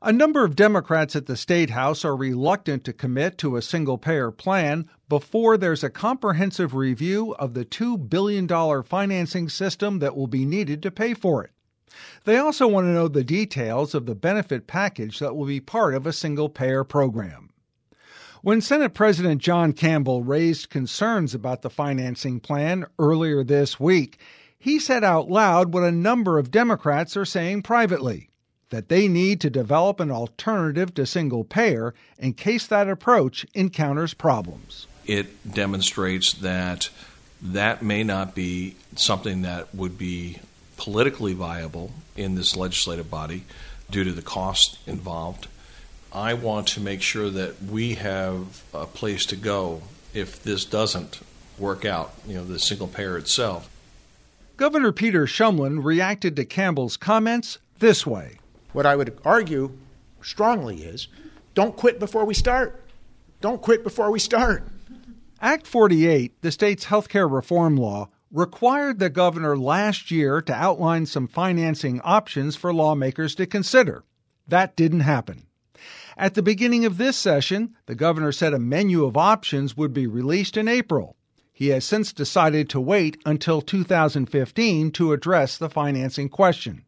A number of Democrats at the State House are reluctant to commit to a single-payer plan before there's a comprehensive review of the $2 billion financing system that will be needed to pay for it. They also want to know the details of the benefit package that will be part of a single-payer program. When Senate President John Campbell raised concerns about the financing plan earlier this week, he said out loud what a number of Democrats are saying privately, that they need to develop an alternative to single-payer in case that approach encounters problems. It demonstrates that may not be something that would be politically viable in this legislative body due to the cost involved. I want to make sure that we have a place to go if this doesn't work out, the single payer itself. Governor Peter Shumlin reacted to Campbell's comments this way. What I would argue strongly is, don't quit before we start. Don't quit before we start. Act 48, the state's health care reform law, required the governor last year to outline some financing options for lawmakers to consider. That didn't happen. At the beginning of this session, the governor said a menu of options would be released in April. He has since decided to wait until 2015 to address the financing question.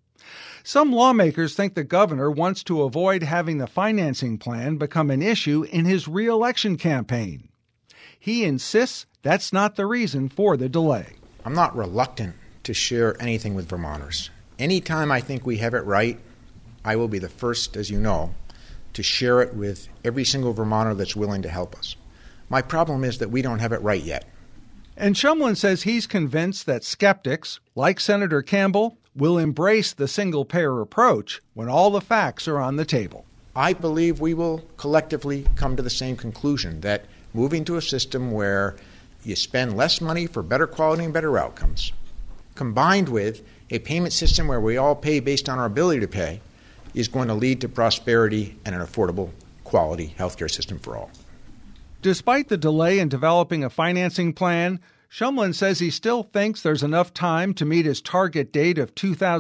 Some lawmakers think the governor wants to avoid having the financing plan become an issue in his re-election campaign. He insists that's not the reason for the delay. I'm not reluctant to share anything with Vermonters. Anytime I think we have it right, I will be the first, as you know, to share it with every single Vermonter that's willing to help us. My problem is that we don't have it right yet. And Shumlin says he's convinced that skeptics, like Senator Campbell, will embrace the single-payer approach when all the facts are on the table. I believe we will collectively come to the same conclusion, that moving to a system where you spend less money for better quality and better outcomes, combined with a payment system where we all pay based on our ability to pay, is going to lead to prosperity and an affordable, quality healthcare system for all. Despite the delay in developing a financing plan, Shumlin says he still thinks there's enough time to meet his target date of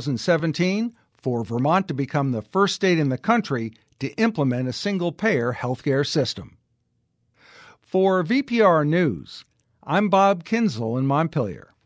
2017 for Vermont to become the first state in the country to implement a single-payer healthcare system. For VPR News, I'm Bob Kinzel in Montpelier.